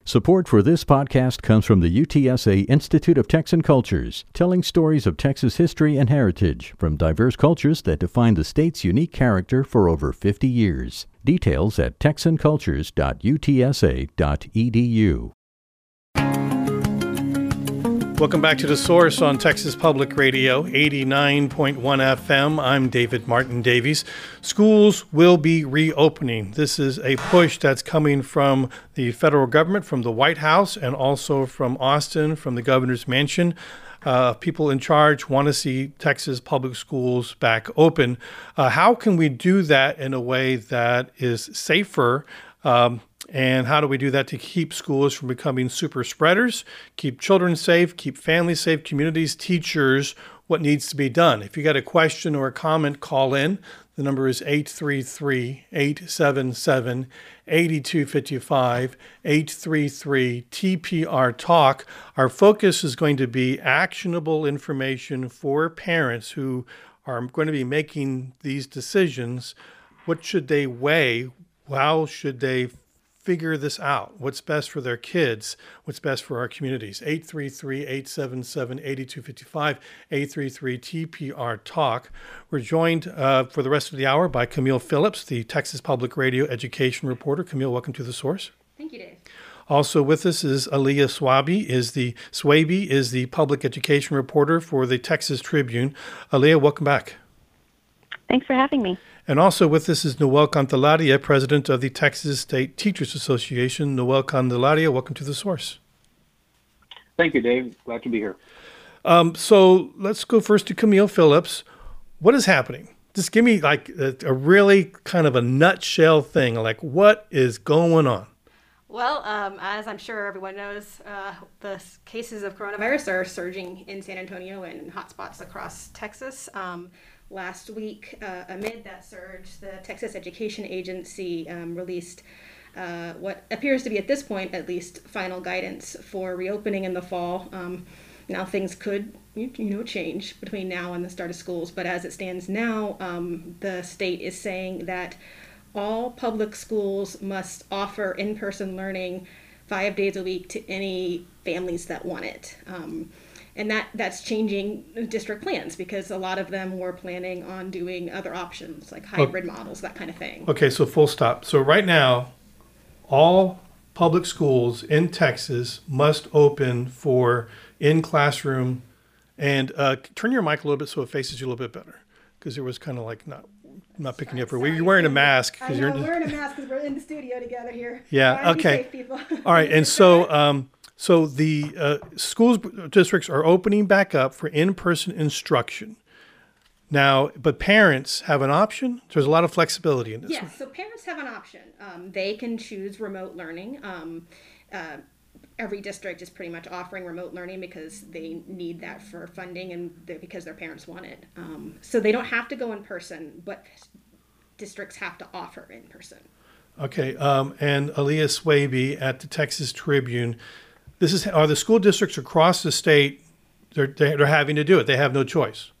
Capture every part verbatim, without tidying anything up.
Support for this podcast comes from the U T S A Institute of Texan Cultures, telling stories of Texas history and heritage from diverse cultures that define the state's unique character for over fifty years. Details at texan cultures dot u t s a dot e d u. Welcome back to The Source on Texas Public Radio, eighty-nine point one F M. I'm David Martin Davies. Schools will be reopening. This is a push that's coming from the federal government, from the White House, and also from Austin, from the governor's mansion. Uh, people in charge want to see Texas public schools back open. Uh, how can we do that in a way that is safer? Um, And how do we do that to keep schools from becoming super spreaders, keep children safe, keep families safe, communities, teachers, what needs to be done? If you got a question or a comment, call in. The number is eight three three, eight seven seven, eight two five five, eight three three T P R Talk. Our focus is going to be actionable information for parents who are going to be making these decisions. What should they weigh? How should they figure this out? What's best for their kids? What's best for our communities? eight three three, eight seven seven, eight two five five, eight three three T P R Talk. We're joined uh, for the rest of the hour by Camille Phillips, the Texas Public Radio education reporter. Camille, welcome to The Source. Thank you, Dave. Also with us is Aaliyah Swaby, is the Swaby is the public education reporter for the Texas Tribune. Aaliyah, welcome back. Thanks for having me. And also with us is Noel Cantalaria, president of the Texas State Teachers Association. Noel Cantalaria, welcome to The Source. Thank you, Dave. Glad to be here. Um, so let's go first to Camille Phillips. What is happening? Just give me like a, a really kind of a nutshell thing. Like, what is going on? Well, um, as I'm sure everyone knows, uh, the cases of coronavirus are surging in San Antonio and in hotspots across Texas. Um, Last week, uh, amid that surge, the Texas Education Agency um, released uh, what appears to be, at this point at least, final guidance for reopening in the fall. Um, now things could, you, you know, change between now and the start of schools, but as it stands now, um, the state is saying that all public schools must offer in-person learning five days a week to any families that want it. Um, And that, that's changing district plans because a lot of them were planning on doing other options like hybrid okay. models, that kind of thing. Okay, so full stop. So right now, all public schools in Texas must open for in-classroom. And uh, turn your mic a little bit so it faces you a little bit better because it was kind of like not not picking you up. Sorry. You're wearing a mask. I know, you're wearing a mask because we're in the studio together here. Yeah, okay. Safe, all right, and so... Um, So the uh, schools districts are opening back up for in-person instruction now, but parents have an option. There's a lot of flexibility in this. Yes, so parents have an option. Um, they can choose remote learning. Um, uh, every district is pretty much offering remote learning because they need that for funding and because their parents want it. Um, so they don't have to go in person, but districts have to offer in person. Okay, um, and Aaliyah Swaby at the Texas Tribune. This is are the school districts across the state, they're, they're having to do it. They have no choice.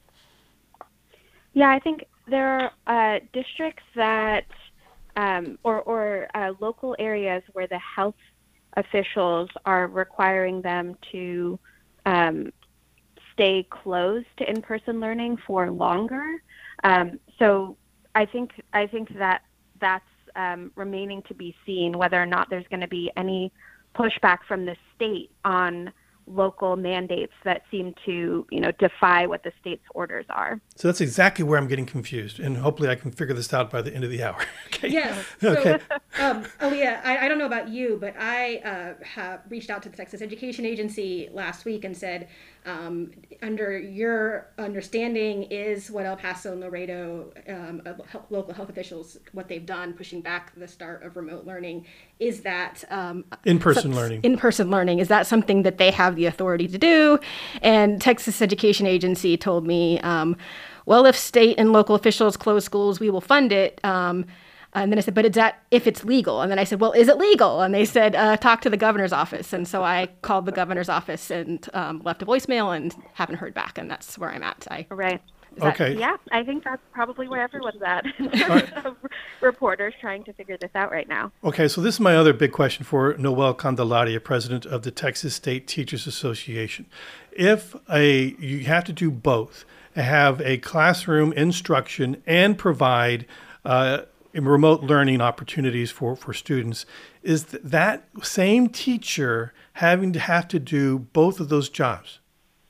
Yeah, I think there are uh, districts that, um, or, or uh, local areas where the health officials are requiring them to um, stay closed to in-person learning for longer. Um, so I think I think that that's um, remaining to be seen, whether or not there's going to be any pushback from the state on local mandates that seem to, you know, defy what the state's orders are. So that's exactly where I'm getting confused, and hopefully I can figure this out by the end of the hour. Okay. Yes. So, okay. um, Aaliyah, I, I don't know about you, but I uh, have reached out to the Texas Education Agency last week and said, um, under your understanding, is what El Paso and Laredo um, health, local health officials, what they've done, pushing back the start of remote learning, is that um, in-person some, learning? In-person learning, is that something that they have the authority to do? And Texas Education Agency told me, um, well, if state and local officials close schools, we will fund it. Um, and then I said, but is that if it's legal? And then I said, well, is it legal? And they said, uh, talk to the governor's office. And so I called the governor's office and um, left a voicemail and haven't heard back. And that's where I'm at. I, right. Is that- Okay. Yeah, I think that's probably where everyone's at in All terms right. of reporters trying to figure this out right now. Okay, so this is my other big question for Noel Candelaria, president of the Texas State Teachers Association. If a you have to do both, have a classroom instruction and provide uh, remote learning opportunities for, for students, is th- that same teacher having to have to do both of those jobs?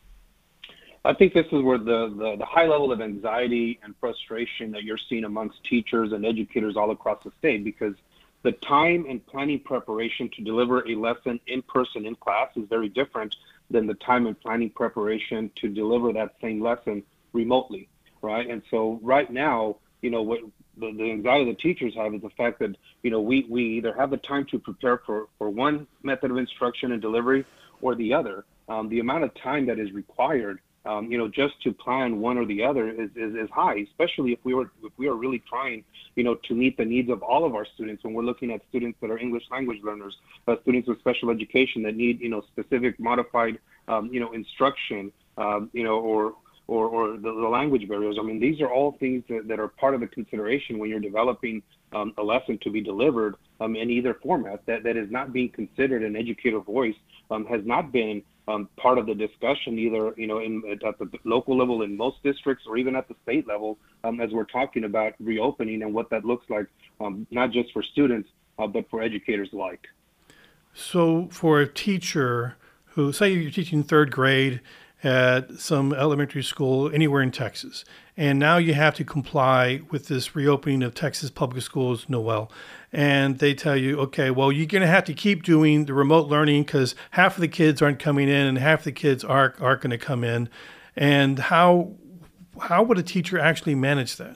I think this is where the, the, the high level of anxiety and frustration that you're seeing amongst teachers and educators all across the state, because the time and planning preparation to deliver a lesson in person in class is very different than the time and planning preparation to deliver that same lesson remotely, right? And so right now, you know, what the, the anxiety the teachers have is the fact that, you know, we, we either have the time to prepare for, for one method of instruction and delivery or the other. Um, the amount of time that is required Um, you know, just to plan one or the other is, is, is high, especially if we were if we are really trying, you know, to meet the needs of all of our students. When we're looking at students that are English language learners, uh, students with special education that need, you know, specific modified, um, you know, instruction, um, you know, or or, or the, the language barriers. I mean, these are all things that, that are part of the consideration when you're developing um, a lesson to be delivered um, in either format. That that is not being considered an educator voice, um, has not been Um, part of the discussion, either you know, in, at the local level in most districts, or even at the state level, um, as we're talking about reopening and what that looks like, um, not just for students, uh, but for educators alike. So for a teacher who, say you're teaching third grade at some elementary school anywhere in Texas, and now you have to comply with this reopening of Texas public schools, Noel, and they tell you, okay, well, you're going to have to keep doing the remote learning because half of the kids aren't coming in and half the kids are, aren't going to come in. And how how would a teacher actually manage that?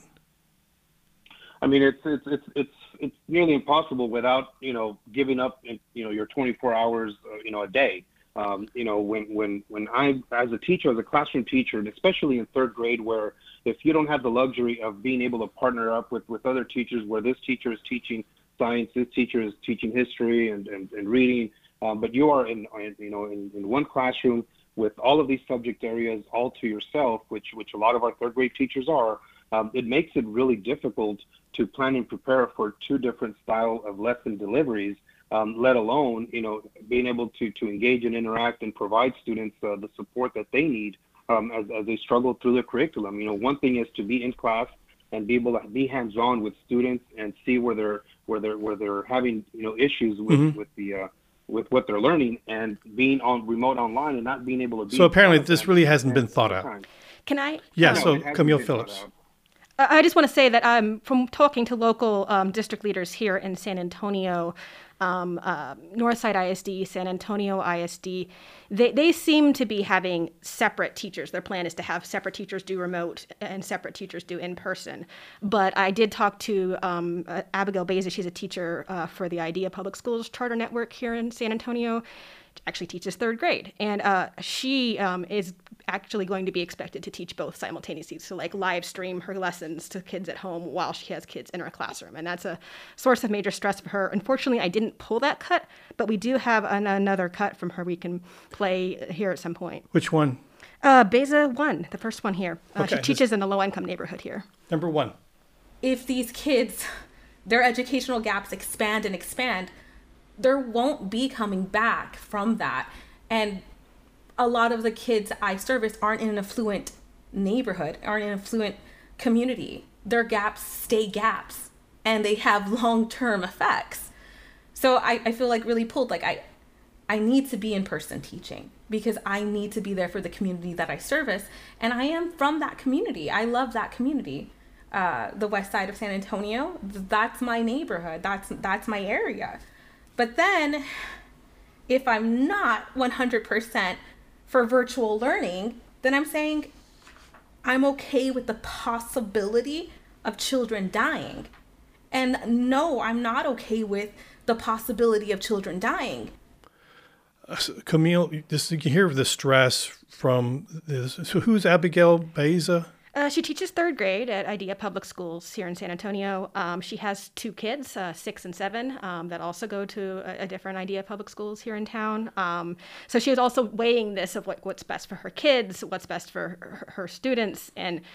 I mean, it's it's it's it's it's nearly impossible without, you know, giving up, you know, your twenty-four hours, uh, you know, a day. Um, you know, when, when, when I, as a teacher, as a classroom teacher, and especially in third grade, where if you don't have the luxury of being able to partner up with, with other teachers, where this teacher is teaching science, this teacher is teaching history and, and, and reading, um, but you are in, you know, in, in one classroom with all of these subject areas all to yourself, which, which a lot of our third grade teachers are, um, it makes it really difficult to plan and prepare for two different style of lesson deliveries. Um, let alone, you know, being able to, to engage and interact and provide students uh, the support that they need um, as, as they struggle through the curriculum. You know, one thing is to be in class and be able to be hands-on with students and see where they're where they're where they're having, you know, issues with Mm-hmm. with the uh, with what they're learning, and being on remote online and not being able to be. So apparently in front of this them really hasn't been at the thought same out. time. Can I? Yeah, No, so it hasn't Camille been thought Phillips. out. I I just want to say that um, from talking to local um, district leaders here in San Antonio, um, uh, Northside I S D, San Antonio I S D, they, they seem to be having separate teachers. Their plan is to have separate teachers do remote and separate teachers do in person. But I did talk to um, uh, Abigail Beza. She's a teacher uh, for the IDEA Public Schools Charter Network here in San Antonio. Actually teaches third grade, and uh, she um, is actually going to be expected to teach both simultaneously, so like live stream her lessons to kids at home while she has kids in her classroom, and that's a source of major stress for her. Unfortunately, I didn't pull that cut, but we do have an, another cut from her we can play here at some point. Which one? Uh, Beza one, the first one here. Uh, Okay. She teaches in a low-income neighborhood here. Number one. If these kids, their educational gaps expand and expand, there won't be coming back from that. And a lot of the kids I service aren't in an affluent neighborhood, aren't in an affluent community. Their gaps stay gaps, and they have long-term effects. So I, I feel like really pulled, like I, I need to be in person teaching because I need to be there for the community that I service. And I am from that community. I love that community. Uh, the west side of San Antonio, that's my neighborhood. That's, that's my area. But then if I'm not one hundred percent for virtual learning, then I'm saying I'm okay with the possibility of children dying. And no, I'm not okay with the possibility of children dying. Uh, so Camille, this, you can hear the stress from this. So who's Abigail Beza? Uh, she teaches third grade at IDEA Public Schools here in San Antonio. Um, she has two kids, uh, six and seven, um, that also go to a, a different IDEA Public Schools here in town. Um, so she is also weighing this of what, what's best for her kids, what's best for her, her students. And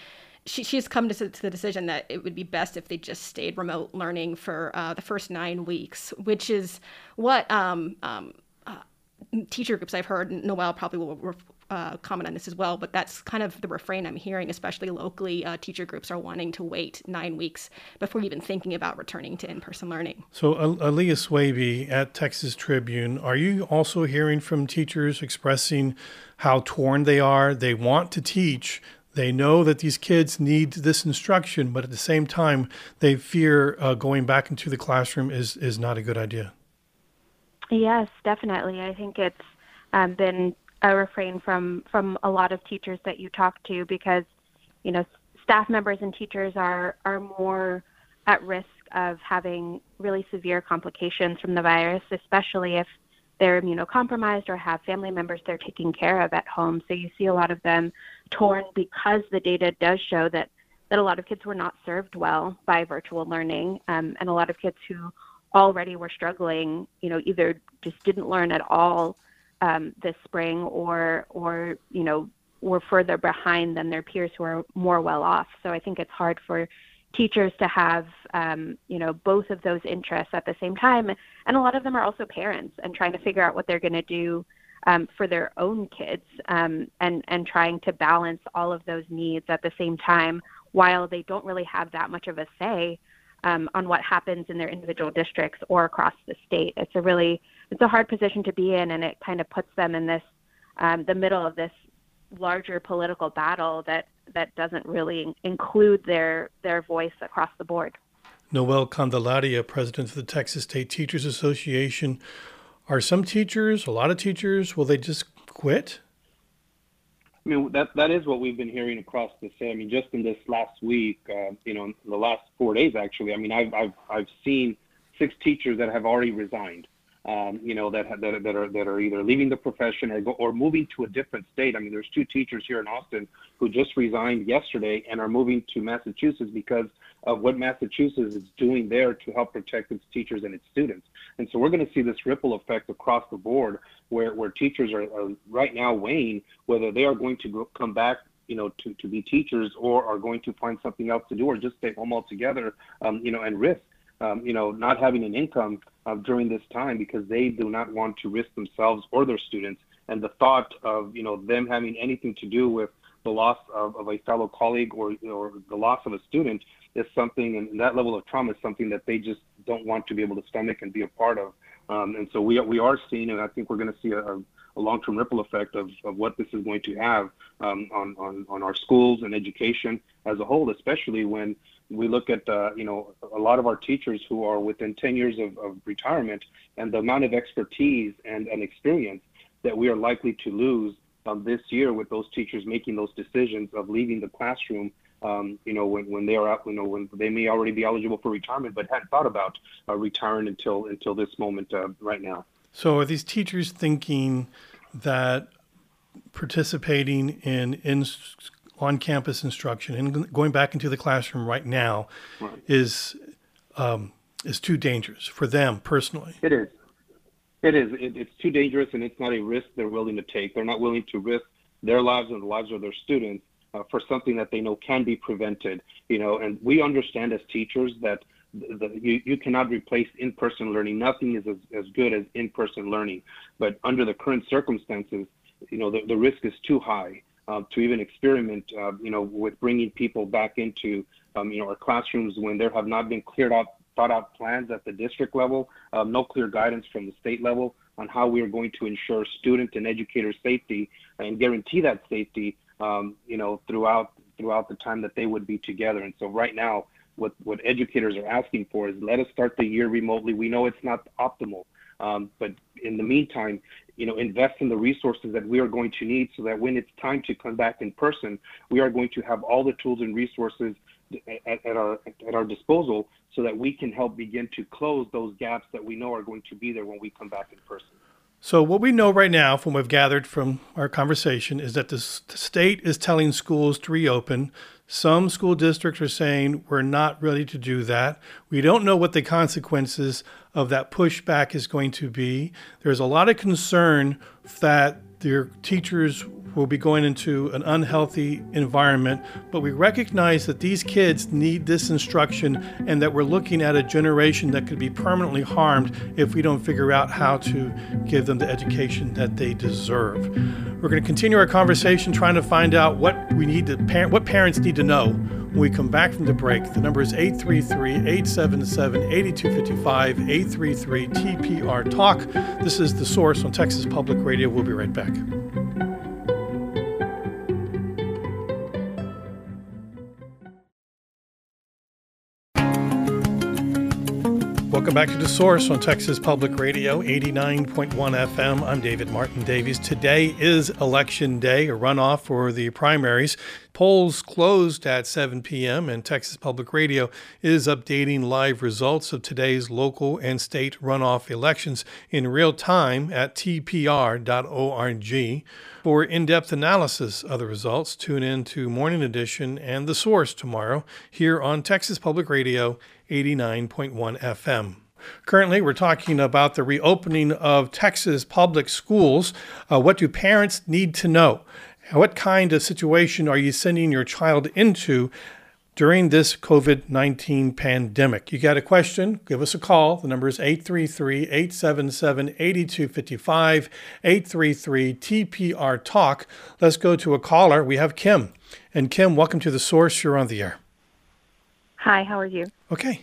she, she's come to, to the decision that it would be best if they just stayed remote learning for uh, the first nine weeks, which is what um, um, uh, teacher groups I've heard. Noelle probably will uh, comment on this as well, but that's kind of the refrain I'm hearing, especially locally. Uh, teacher groups are wanting to wait nine weeks before even thinking about returning to in-person learning. So, Aaliyah Swaby at Texas Tribune, are you also hearing from teachers expressing how torn they are? They want to teach. They know that these kids need this instruction, but at the same time, they fear uh, going back into the classroom is, is not a good idea. Yes, definitely. I think it's um, been a refrain from, from a lot of teachers that you talk to because, you know, staff members and teachers are, are more at risk of having really severe complications from the virus, especially if they're immunocompromised or have family members they're taking care of at home. So you see a lot of them torn because the data does show that, that a lot of kids were not served well by virtual learning, um, and a lot of kids who already were struggling, you know, either just didn't learn at all um, this spring or, or, you know, were further behind than their peers who are more well off. So I think it's hard for teachers to have, um, you know, both of those interests at the same time. And a lot of them are also parents and trying to figure out what they're going to do um, for their own kids um, and, and trying to balance all of those needs at the same time while they don't really have that much of a say um, on what happens in their individual districts or across the state. It's a really, it's a hard position to be in, and it kind of puts them in this, um, the middle of this larger political battle that that doesn't really include their their voice across the board. Noelle Candelaria, president of the Texas State Teachers Association. Are some teachers, a lot of teachers, will they just quit? I mean, that that is what we've been hearing across the state. I mean, just in this last week, uh, you know, in the last four days, actually, I mean, I've I've I've seen six teachers that have already resigned. Um, you know, that, have, that that are that are either leaving the profession or go, or moving to a different state. I mean, there's two teachers here in Austin who just resigned yesterday and are moving to Massachusetts because of what Massachusetts is doing there to help protect its teachers and its students. And so we're going to see this ripple effect across the board, where where teachers are, are right now weighing whether they are going to go, come back, you know, to, to be teachers, or are going to find something else to do, or just stay home altogether, um, you know, and risk. Um, you know, not having an income uh, during this time because they do not want to risk themselves or their students. And the thought of, you know, them having anything to do with the loss of, of a fellow colleague or, or the loss of a student is something, and that level of trauma is something that they just don't want to be able to stomach and be a part of. Um, and so we, we are seeing, and I think we're going to see a, a long-term ripple effect of, of what this is going to have um, on, on, on our schools and education as a whole, especially when we look at, uh, you know, a lot of our teachers who are within ten years of, of retirement, and the amount of expertise and, and experience that we are likely to lose um, this year with those teachers making those decisions of leaving the classroom, um, you know, when, when they are out, you know, when they may already be eligible for retirement, but hadn't thought about uh, retiring until until this moment uh, right now. So are these teachers thinking that participating in in on-campus instruction and going back into the classroom right now right. is um, is too dangerous for them personally? It is. It is. It, it's too dangerous, and it's not a risk they're willing to take. They're not willing to risk their lives and the lives of their students uh, for something that they know can be prevented. You know, and we understand as teachers that the, the, you, you cannot replace in-person learning. Nothing is as, as good as in-person learning. But under the current circumstances, you know, the, the risk is too high. Uh, to even experiment, uh, you know, with bringing people back into, um, you know, our classrooms when there have not been cleared out, thought out plans at the district level, um, no clear guidance from the state level on how we are going to ensure student and educator safety and guarantee that safety, um, you know, throughout throughout the time that they would be together. And so right now, what what educators are asking for is let us start the year remotely. We know it's not optimal, um, but in the meantime, you know, invest in the resources that we are going to need so that when it's time to come back in person, we are going to have all the tools and resources at, at our at our disposal so that we can help begin to close those gaps that we know are going to be there when we come back in person. So what we know right now from what we've gathered from our conversation is that the state is telling schools to reopen. Some school districts are saying we're not ready to do that. We don't know what the consequences of that pushback is going to be. There's a lot of concern that their teachers will be going into an unhealthy environment, but we recognize that these kids need this instruction and that we're looking at a generation that could be permanently harmed if we don't figure out how to give them the education that they deserve. We're going to continue our conversation trying to find out what we need to par- what parents need to know when we come back from the break. The number is eight three three, eight seven seven, eight two five five, eight three three T P R Talk. This is The Source on Texas Public Radio. We'll be right back. Welcome back to The Source on Texas Public Radio, eighty-nine point one F M. I'm David Martin Davies. Today is Election Day, a runoff for the primaries. Polls closed at seven p.m. and Texas Public Radio is updating live results of today's local and state runoff elections in real time at T P R dot org. For in-depth analysis of the results, tune in to Morning Edition and The Source tomorrow here on Texas Public Radio, eighty-nine point one F M. Currently, we're talking about the reopening of Texas public schools. Uh, what do parents need to know? What kind of situation are you sending your child into during this covid nineteen pandemic? You got a question? Give us a call. The number is eight three three, eight seven seven, eight two five five, eight three three T P R Talk. Let's go to a caller. We have Kim. And Kim, welcome to The Source. You're on the air. Hi, how are you? Okay.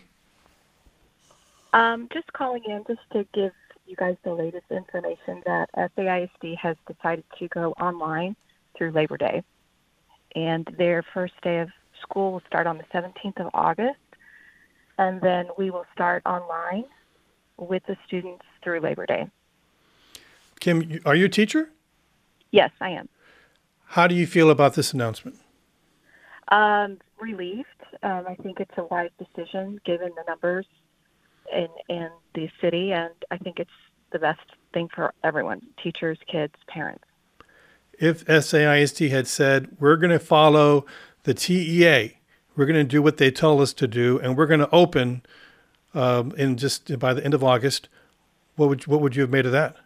Um, just calling in just to give you guys the latest information that S A I S D has decided to go online through Labor Day. And their first day of school will start on the seventeenth of August. And then we will start online with the students through Labor Day. Kim, are you a teacher? Yes, I am. How do you feel about this announcement? Um, relieved. Um, I think it's a wise decision given the numbers in, in the city, and I think it's the best thing for everyone, teachers, kids, parents. If S A I S D had said, we're going to follow the T E A, we're going to do what they tell us to do, and we're going to open um, in just by the end of August, what would what would you have made of that?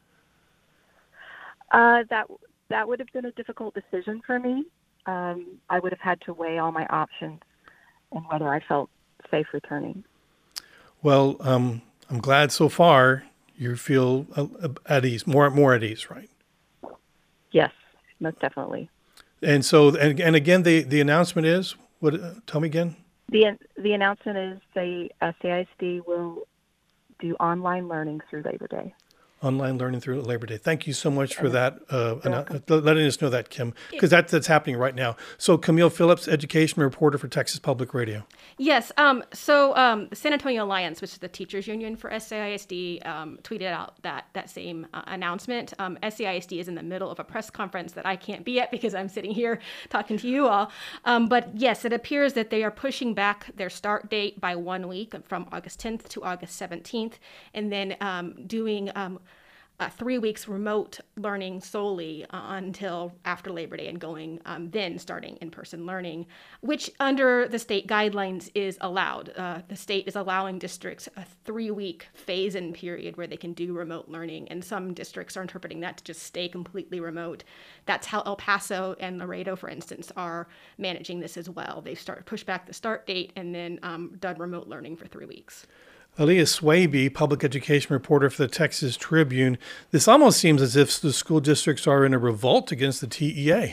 Uh, that that would have been a difficult decision for me. Um, I would have had to weigh all my options and whether I felt safe returning. Well, um, I'm glad so far you feel at ease, more more at ease, right? Yes, most definitely. And so, and, and again, the, the announcement is, what? Uh, tell me again. The the announcement is the S A I S D will do online learning through Labor Day. Online learning through Labor Day. Thank you so much for that, uh, annou- letting us know that, Kim, because that, that's happening right now. So Camille Phillips, education reporter for Texas Public Radio. Yes. Um, so um, the San Antonio Alliance, which is the teachers union for S A I S D, um, tweeted out that that same uh, announcement. Um, S A I S D is in the middle of a press conference that I can't be at because I'm sitting here talking to you all. Um, but yes, it appears that they are pushing back their start date by one week from August tenth to August seventeenth, and then um, doing um, Uh, three weeks remote learning solely uh, until after Labor Day, and going um, then starting in-person learning, which under the state guidelines is allowed. Uh, the state is allowing districts a three-week phase-in period where they can do remote learning, and some districts are interpreting that to just stay completely remote. That's how El Paso and Laredo, for instance, are managing this as well. They've started push back the start date and then um, done remote learning for three weeks. Aaliyah Swaby, public education reporter for the Texas Tribune. This almost seems as if the school districts are in a revolt against the T E A.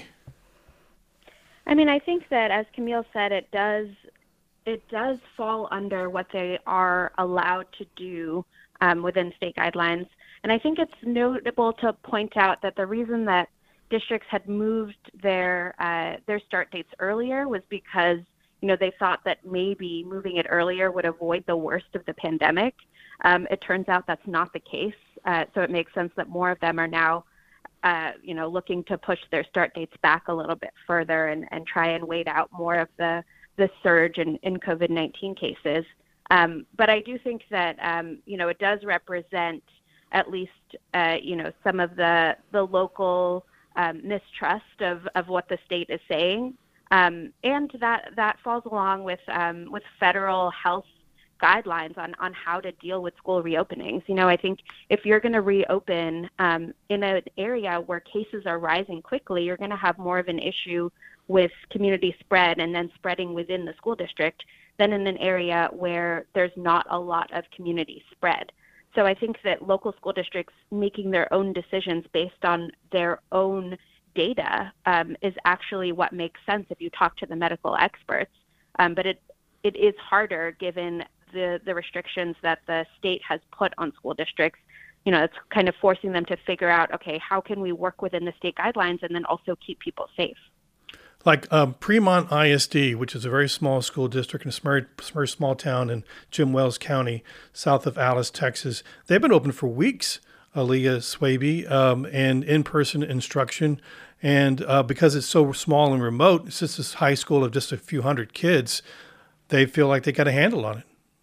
I mean, I think that, as Camille said, it does it does fall under what they are allowed to do um, within state guidelines. And I think it's notable to point out that the reason that districts had moved their uh, their start dates earlier was because you know, they thought that maybe moving it earlier would avoid the worst of the pandemic. Um, it turns out that's not the case. Uh, so it makes sense that more of them are now, uh, you know, looking to push their start dates back a little bit further and, and try and wait out more of the, the surge in, in covid nineteen cases. Um, but I do think that, um, you know, it does represent at least, uh, you know, some of the, the local um, mistrust of, of what the state is saying. Um, and that, that falls along with um, with federal health guidelines on, on how to deal with school reopenings. You know, I think if you're going to reopen um, in an area where cases are rising quickly, you're going to have more of an issue with community spread and then spreading within the school district than in an area where there's not a lot of community spread. So I think that local school districts making their own decisions based on their own data um, is actually what makes sense if you talk to the medical experts. Um, but it it is harder given the, the restrictions that the state has put on school districts. You know, it's kind of forcing them to figure out, okay, how can we work within the state guidelines and then also keep people safe? Like um, Fremont I S D, which is a very small school district in a very, very small town in Jim Wells County, south of Alice, Texas. They've been open for weeks, Aaliyah Swaby, um, and in-person instruction. And uh, because it's so small and remote, it's just this high school of just a few hundred kids, they feel like they got a handle on it.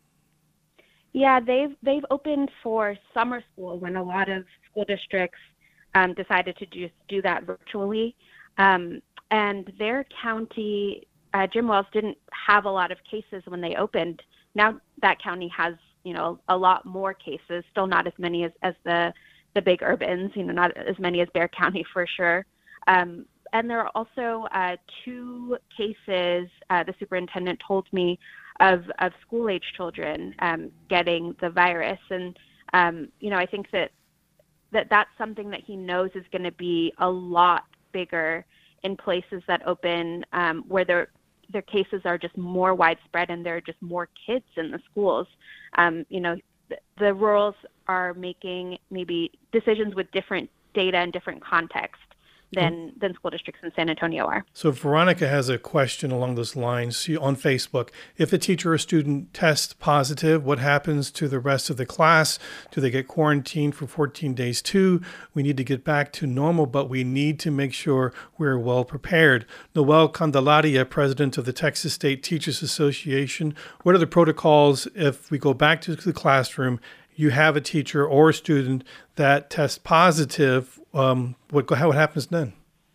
Yeah, they've they've opened for summer school when a lot of school districts um, decided to just do that virtually. Um, and their county, uh, Jim Wells, didn't have a lot of cases when they opened. Now that county has, you know, a lot more cases, still not as many as, as the, the big urbans, you know, not as many as Bexar County for sure. Um, and there are also uh, two cases, uh, the superintendent told me, of, of school-age children um, getting the virus. And, um, you know, I think that, that that's something that he knows is going to be a lot bigger in places that open um, where their their cases are just more widespread and there are just more kids in the schools. Um, you know, the, the rurals are making maybe decisions with different data and different context than than school districts in San Antonio are. So Veronica has a question along those lines She, on Facebook. If a teacher or student tests positive, what happens to the rest of the class? Do they get quarantined for fourteen days too? We need to get back to normal, but we need to make sure we're well prepared. Noel Candelaria, president of the Texas State Teachers Association. What are the protocols if we go back to the classroom, you have a teacher or a student that tests positive? Um, what how what happens then?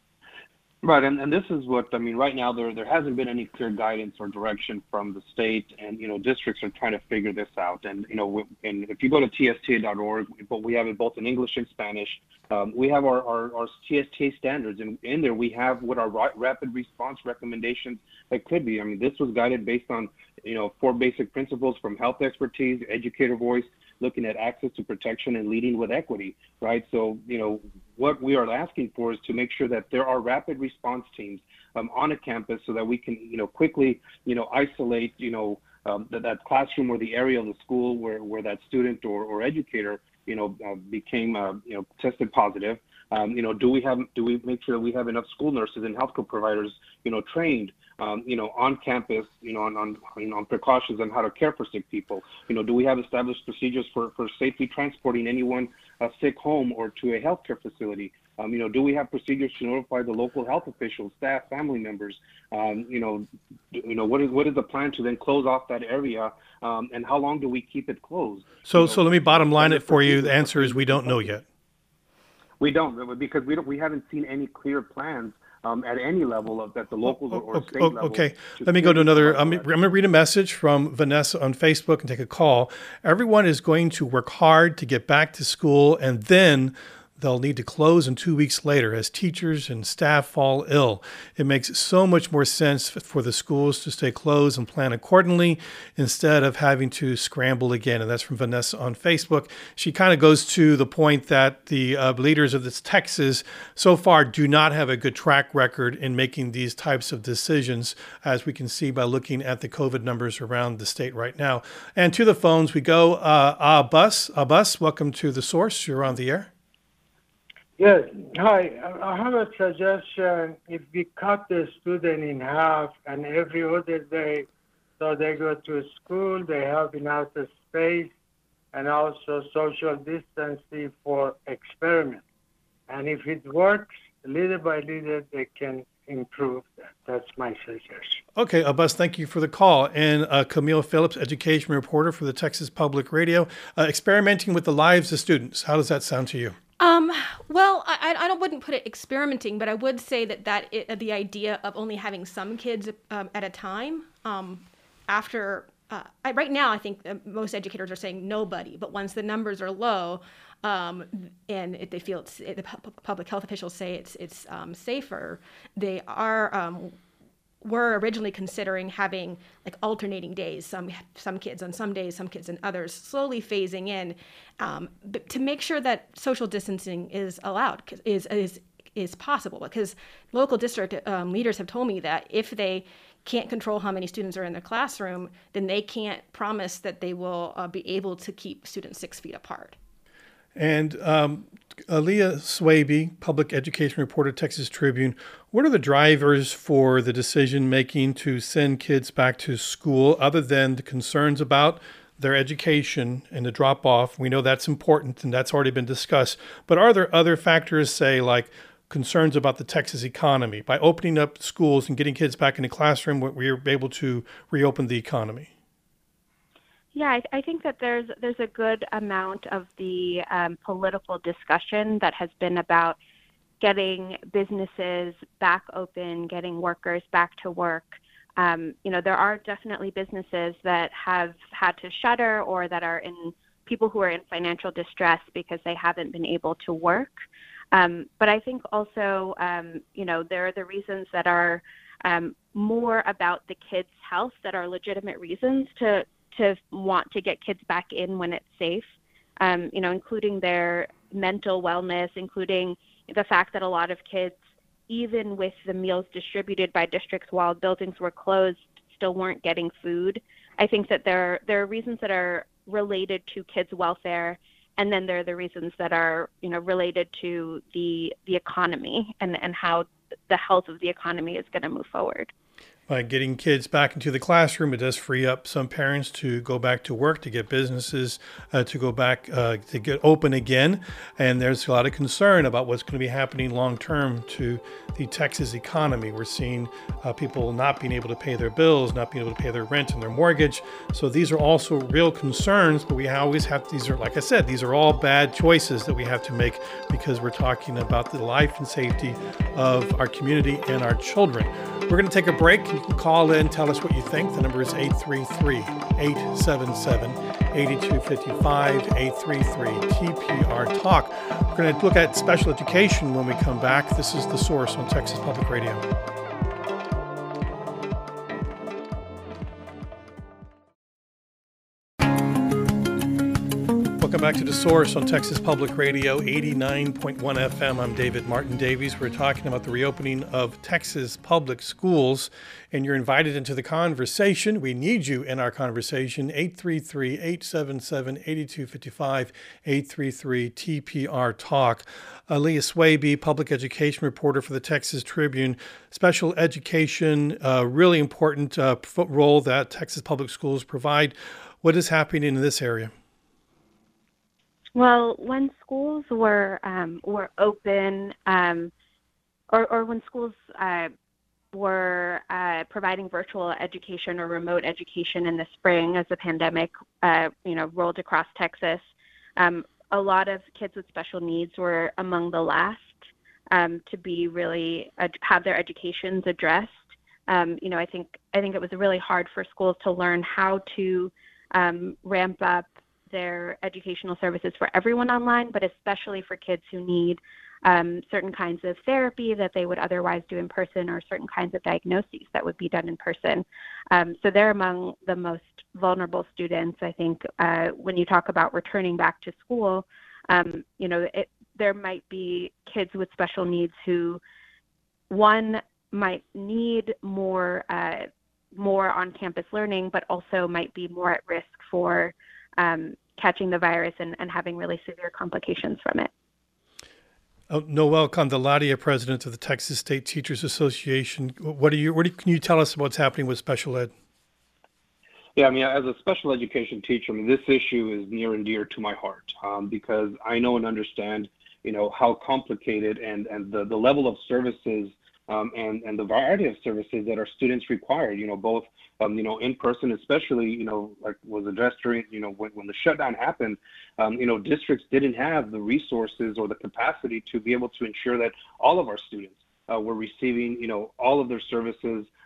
Right, and, and this is what, I mean, right now there there hasn't been any clear guidance or direction from the state, and, you know, districts are trying to figure this out. And, you know, and if you go to T S T A dot org, but we have it both in English and Spanish, um, we have our, our, our T S T A standards, and in there we have what our rapid response recommendations that could be. I mean, this was guided based on, you know, four basic principles from health expertise, educator voice, looking at access to protection, and leading with equity, right? So, you know, what we are asking for is to make sure that there are rapid response teams um, on a campus so that we can, you know, quickly, you know, isolate, you know, um, that, that classroom or the area of the school where, where that student or, or educator, you know, uh, became, uh, you know, tested positive. Um, you know, do we have, do we make sure that we have enough school nurses and healthcare providers, you know, trained, um, you know, on campus, you know, on, on, you know, on precautions on how to care for sick people? You know, do we have established procedures for, for safely transporting anyone uh, sick home or to a healthcare facility? Um, you know, do we have procedures to notify the local health officials, staff, family members? Um, you know, you know, what is what is the plan to then close off that area, um, and how long do we keep it closed? So, you know, so let me bottom line it for you. The answer is we don't know yet. We don't, because we don't. We haven't seen any clear plans um, at any level of at the local or, or okay, state level. Okay, let me go to another. I'm, I'm going to read a message from Vanessa on Facebook and take a call. Everyone is going to work hard to get back to school, and then they'll need to close in two weeks later as teachers and staff fall ill. It makes so much more sense for the schools to stay closed and plan accordingly instead of having to scramble again. And that's from Vanessa on Facebook. She kind of goes to the point that the uh, leaders of this Texas so far do not have a good track record in making these types of decisions, as we can see by looking at the COVID numbers around the state right now. And to the phones we go. Uh, Abbas, Abbas, welcome to The Source. You're on the air. Yes. Hi. I have a suggestion. If we cut the student in half and every other day, so they go to school, they have enough space and also social distancing for experiment. And if it works, little by little, they can improve that. That's my suggestion. Okay, Abbas, thank you for the call. And uh, Camille Phillips, education reporter for the Texas Public Radio, uh, experimenting with the lives of students. How does that sound to you? Um, well, I, I don't, wouldn't put it experimenting, but I would say that, that it, the idea of only having some kids um, at a time um, after uh, I, right now, I think uh, most educators are saying nobody, but once the numbers are low, um, and if they feel it's, it, the pu- public health officials say it's it's um, safer, they are. Um, were originally considering having like alternating days, some some kids on some days, some kids on others, slowly phasing in, um, but to make sure that social distancing is allowed, is is is possible. Because local district um, leaders have told me that if they can't control how many students are in the classroom, then they can't promise that they will uh, be able to keep students six feet apart. And um, Aaliyah Swaby, public education reporter, Texas Tribune, what are the drivers for the decision making to send kids back to school, other than the concerns about their education and the drop off? We know that's important and that's already been discussed. But are there other factors, say, like concerns about the Texas economy? By opening up schools and getting kids back in the classroom, we're able to reopen the economy. Yeah, I, I think that there's there's a good amount of the um, political discussion that has been about getting businesses back open, getting workers back to work. Um, you know, there are definitely businesses that have had to shutter, or that are in people who are in financial distress because they haven't been able to work. Um, but I think also, um, you know, there are the reasons that are um, more about the kids' health, that are legitimate reasons to to want to get kids back in when it's safe, um, you know, including their mental wellness, including the fact that a lot of kids, even with the meals distributed by districts while buildings were closed, still weren't getting food. I think that there, there are reasons that are related to kids' welfare, and then there are the reasons that are, you know, related to the the economy and, and how the health of the economy is going to move forward. By getting kids back into the classroom, it does free up some parents to go back to work, to get businesses uh, to go back, uh, to get open again. And there's a lot of concern about what's going to be happening long term to the Texas economy. We're seeing uh, people not being able to pay their bills, not being able to pay their rent and their mortgage. So these are also real concerns, but we always have, these are, like I said, these are all bad choices that we have to make, because we're talking about the life and safety of our community and our children. We're going to take a break. You can call in, tell us what you think. The number is eight three three, eight seven seven, eight two five five, eight three three T P R Talk. We're going to look at special education when we come back. This is The Source on Texas Public Radio. Welcome back to The Source on Texas Public Radio, eighty-nine point one F M. I'm David Martin Davies. We're talking about the reopening of Texas public schools, and you're invited into the conversation. We need you in our conversation. eight three three, eight seven seven, eight two five five, eight three three T P R Talk. Aaliyah Swaby, public education reporter for the Texas Tribune. Special education, uh, really important uh, role that Texas public schools provide. What is happening in this area? Well, when schools were um, were open, um, or, or when schools uh, were uh, providing virtual education or remote education in the spring, as the pandemic, uh, you know, rolled across Texas, um, a lot of kids with special needs were among the last um, to be really uh, have their educations addressed. Um, you know, I think I think it was really hard for schools to learn how to um, ramp up their educational services for everyone online, but especially for kids who need um, certain kinds of therapy that they would otherwise do in person, or certain kinds of diagnoses that would be done in person. Um, so they're among the most vulnerable students. I think uh, when you talk about returning back to school, um, you know, it, there might be kids with special needs who, one, might need more uh, more on-campus learning, but also might be more at risk for Um, catching the virus and, and having really severe complications from it. Oh, Noel Candelaria, president of the Texas State Teachers Association. What are you? What do you, can you tell us what's happening with special ed? Yeah, I mean, as a special education teacher, I mean, this issue is near and dear to my heart um, because I know and understand, you know, how complicated and and the, the level of services um, and and the variety of services that our students require. You know, both um, you know in person, especially you know like was addressed during you know when when the shutdown happened. Um, you know, districts didn't have the resources or the capacity to be able to ensure that all of our students uh, were receiving you know all of their services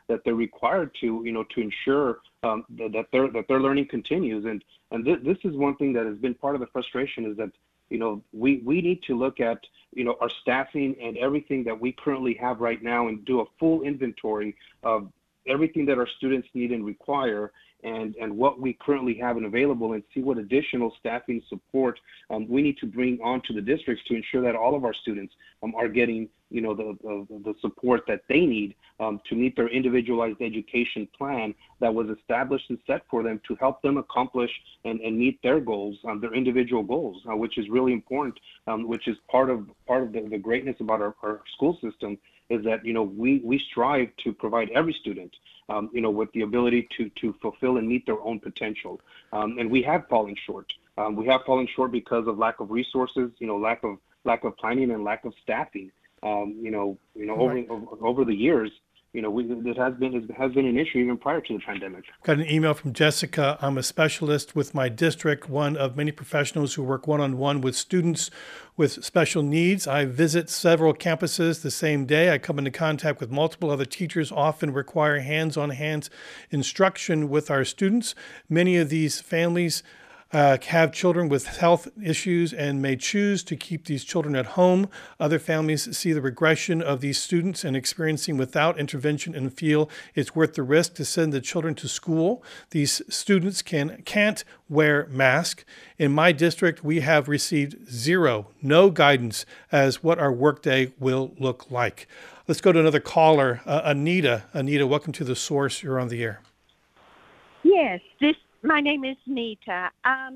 that they're required to, you know, to ensure um, that, that their that their learning continues. And and th- this is one thing that has been part of the frustration, is that, you know, we we need to look at, you know, our staffing and everything that we currently have right now and do a full inventory of everything that our students need and require, and, and what we currently have and available, and see what additional staffing support um, we need to bring onto the districts to ensure that all of our students um, are getting, you know, the, the, the support that they need um, to meet their individualized education plan that was established and set for them to help them accomplish and, and meet their goals, um, their individual goals, uh, which is really important, um, which is part of part of the, the greatness about our, our school system, is that, you know, we, we strive to provide every student, um, you know, with the ability to, to fulfill and meet their own potential. Um, and we have fallen short. Um, we have fallen short because of lack of resources, you know, lack of lack of planning and lack of staffing. Um, you know, you know, over, Right. over over the years, you know, we, it has been it has been an issue even prior to the pandemic. Got an email from Jessica. I'm a specialist with my district, one of many professionals who work one-on-one with students with special needs. I visit several campuses the same day. I come into contact with multiple other teachers, often require hands-on-hands instruction with our students. Many of these families Uh, have children with health issues and may choose to keep these children at home. Other families see the regression of these students and experiencing without intervention and feel it's worth the risk to send the children to school. These students can, can't wear masks. In my district, we have received zero, no guidance as what our workday will look like. Let's go to another caller, uh, Anita. Anita, welcome to The Source. You're on the air. Yes, this. My name is Nita. Um,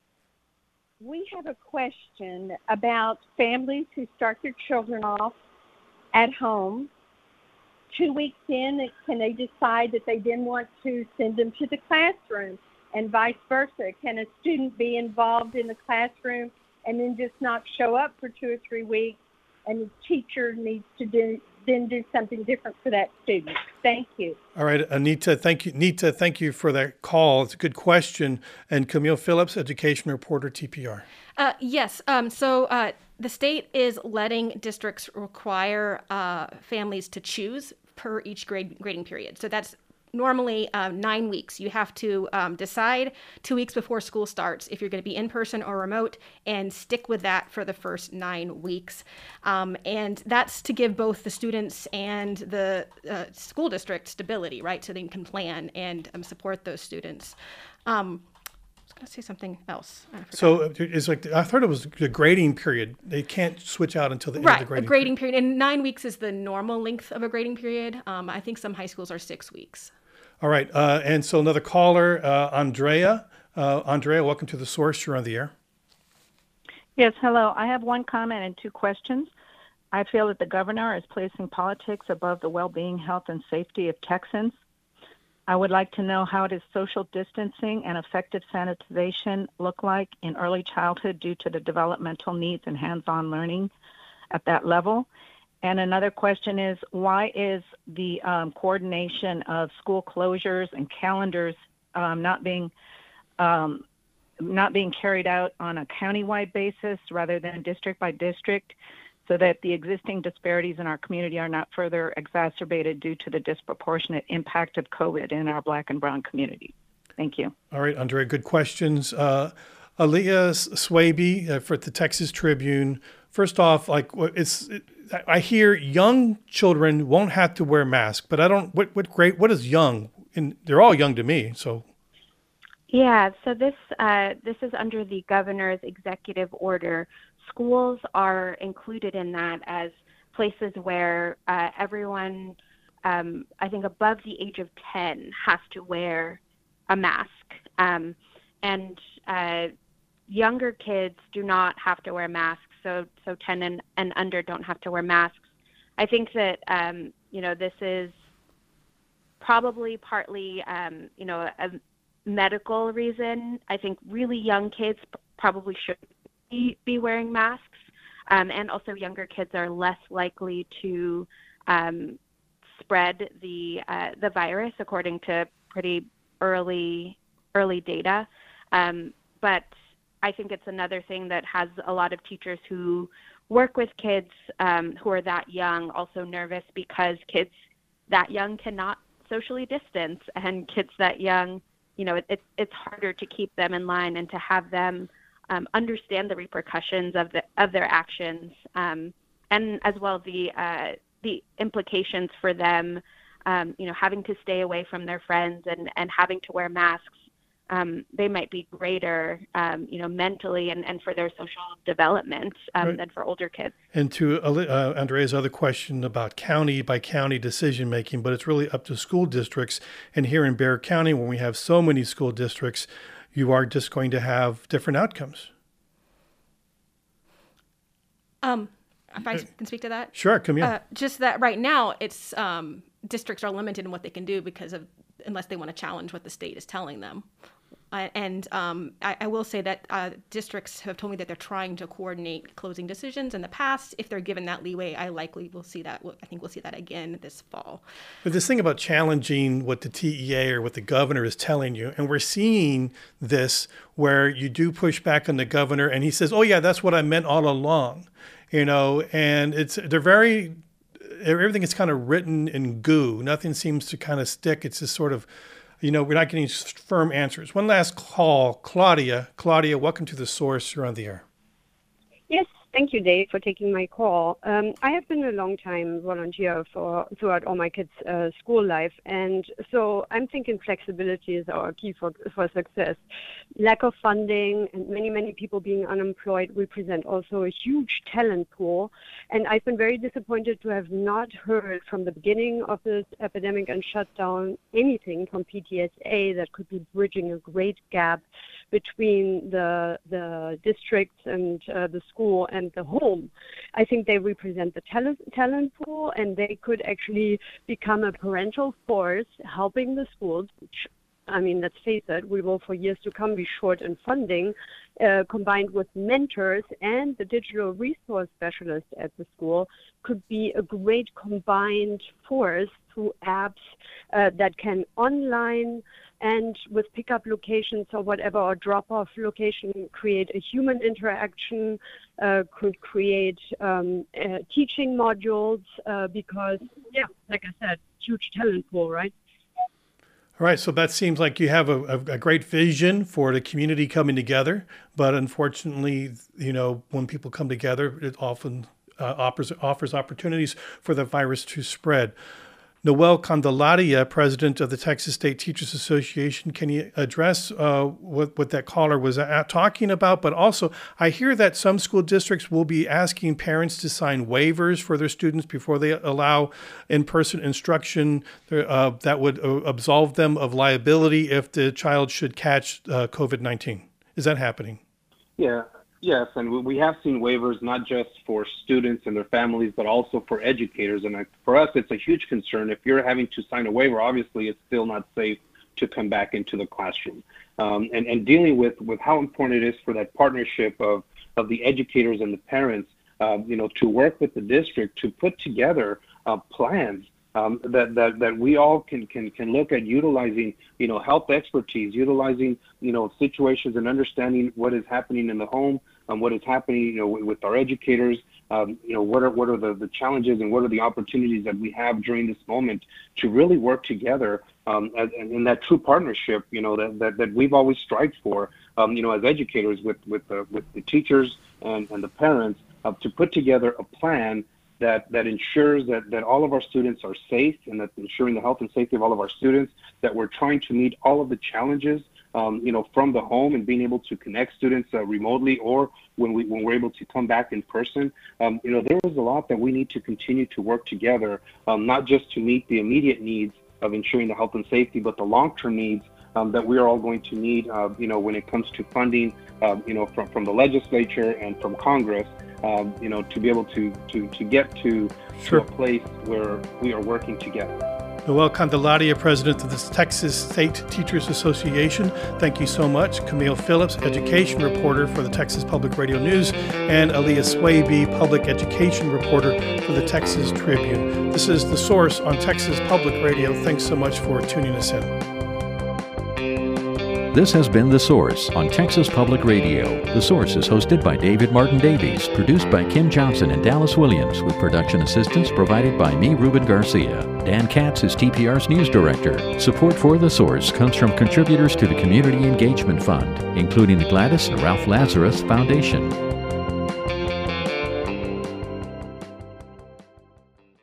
we have a question about families who start their children off at home. Two weeks in, can they decide that they didn't want to send them to the classroom, and vice versa? Can a student be involved in the classroom and then just not show up for two or three weeks, and the teacher needs to do then do something different for that student? Thank you. All right, Anita, thank you. Nita, thank you for that call. It's a good question. And Camille Phillips, education reporter, T P R. Uh, yes. Um, so uh, the state is letting districts require uh, families to choose per each grade grading period. So that's normally uh, nine weeks. You have to um, decide two weeks before school starts if you're going to be in person or remote, and stick with that for the first nine weeks. Um, and that's to give both the students and the uh, school district stability, right? So they can plan and um, support those students. Um, I was going to say something else. I forgot. So it's like, I thought it was the grading period. They can't switch out until the end Right, of the grading, a grading period. period. And nine weeks is the normal length of a grading period. Um, I think some high schools are six weeks. All right. Uh, and so another caller, uh, Andrea. Uh, Andrea, welcome to The Source. You're on the air. Yes, hello. I have one comment and two questions. I feel that the governor is placing politics above the well-being, health, and safety of Texans. I would like to know, how does social distancing and effective sanitization look like in early childhood due to the developmental needs and hands-on learning at that level? And another question is, why is the um, coordination of school closures and calendars um, not being um, not being carried out on a countywide basis rather than district by district, so that the existing disparities in our community are not further exacerbated due to the disproportionate impact of COVID in our Black and Brown community? Thank you. All right, Andrea, good questions. Uh, Aaliyah Swaby uh, for the Texas Tribune. First off, like it's, it, I hear young children won't have to wear masks, but I don't. What what great? What is young? And they're all young to me. So. Yeah. So this uh, this is under the governor's executive order. Schools are included in that as places where uh, everyone, um, I think, above the age of ten has to wear a mask, um, and uh, younger kids do not have to wear masks. So, so ten and, and under don't have to wear masks. I think that, um, you know, this is probably partly, um, you know, a medical reason. I think really young kids probably should be, be wearing masks. Um, and also younger kids are less likely to um, spread the uh, the virus, according to pretty early, early data. Um, but I think it's another thing that has a lot of teachers who work with kids um, who are that young also nervous, because kids that young cannot socially distance, and kids that young, you know, it, it, it's harder to keep them in line and to have them um, understand the repercussions of the of their actions, um, and as well the uh, the implications for them, um, you know, having to stay away from their friends and, and having to wear masks. Um, they might be greater, um, you know, mentally and, and for their social development um, right. than for older kids. And to uh, Andrea's other question about county by county decision making, but it's really up to school districts. And here in Bexar County, when we have so many school districts, you are just going to have different outcomes. Um, if I can speak to that? Sure, come in. Uh, just that right now, it's um, districts are limited in what they can do because of unless they want to challenge what the state is telling them. Uh, and um, I, I will say that uh, districts have told me that they're trying to coordinate closing decisions in the past. If they're given that leeway, I likely will see that. I think we'll see that again this fall. But this thing about challenging what the T E A or what the governor is telling you, and we're seeing this where you do push back on the governor and he says, oh, yeah, that's what I meant all along, you know, and it's they're very, everything is kind of written in goo. Nothing seems to kind of stick. It's just sort of, you know, we're not getting firm answers. One last call. Claudia. Claudia, welcome to The Source. You're on the air. Yes, thank you, Dave, for taking my call. Um, I have been a long-time volunteer for throughout all my kids' uh, school life, and so I'm thinking flexibility is our key for, for success. Lack of funding and many, many people being unemployed represent also a huge talent pool, and I've been very disappointed to have not heard from the beginning of this epidemic and shutdown anything from P T S A that could be bridging a great gap between the the districts and uh, the school and the home. I think they represent the talent talent pool, and they could actually become a parental force helping the schools, which, I mean, let's face it, we will for years to come be short in funding, uh, combined with mentors and the digital resource specialists at the school could be a great combined force through apps uh, that can online and with pickup locations or whatever, or drop-off location, create a human interaction, uh, could create um, uh, teaching modules uh, because, yeah, like I said, huge talent pool, right? All right, so that seems like you have a, a, a great vision for the community coming together, but unfortunately, you know, when people come together, it often uh, offers, offers opportunities for the virus to spread. Noel Candelaria, president of the Texas State Teachers Association, can you address uh, what, what that caller was at, talking about? But also, I hear that some school districts will be asking parents to sign waivers for their students before they allow in-person instruction uh, that would uh, absolve them of liability if the child should catch uh, COVID nineteen. Is that happening? Yeah. Yes, and we have seen waivers not just for students and their families, but also for educators. And for us, it's a huge concern. If you're having to sign a waiver, obviously it's still not safe to come back into the classroom. Um, and, and dealing with, with how important it is for that partnership of, of the educators and the parents, uh, you know, to work with the district to put together uh, plans Um, that, that that we all can, can can look at utilizing, you know, health expertise, utilizing, you know, situations and understanding what is happening in the home and what is happening, you know, with, with our educators. Um, you know, what are what are the, the challenges and what are the opportunities that we have during this moment to really work together um, as, in that true partnership, you know, that, that, that we've always strived for, um, you know, as educators with with the, with the teachers and, and the parents uh, to put together a plan that that ensures that, that all of our students are safe and that ensuring the health and safety of all of our students, that we're trying to meet all of the challenges, um, you know, from the home and being able to connect students uh, remotely or when, we, when we're able to come back in person. Um, you know, there is a lot that we need to continue to work together, um, not just to meet the immediate needs of ensuring the health and safety, but the long-term needs um, that we are all going to need, uh, you know, when it comes to funding, uh, you know, from, from the legislature and from Congress. Um, you know, to be able to to, to get to, sure. to a place where we are working together. Noel Candelaria, president of the Texas State Teachers Association. Thank you so much. Camille Phillips, education reporter for the Texas Public Radio News, and Aaliyah Swaby, public education reporter for the Texas Tribune. This is The Source on Texas Public Radio. Thanks so much for tuning us in. This has been The Source on Texas Public Radio. The Source is hosted by David Martin Davies, produced by Kim Johnson and Dallas Williams, with production assistance provided by me, Ruben Garcia. Dan Katz is T P R's news director. Support for The Source comes from contributors to the Community Engagement Fund, including the Gladys and Ralph Lazarus Foundation.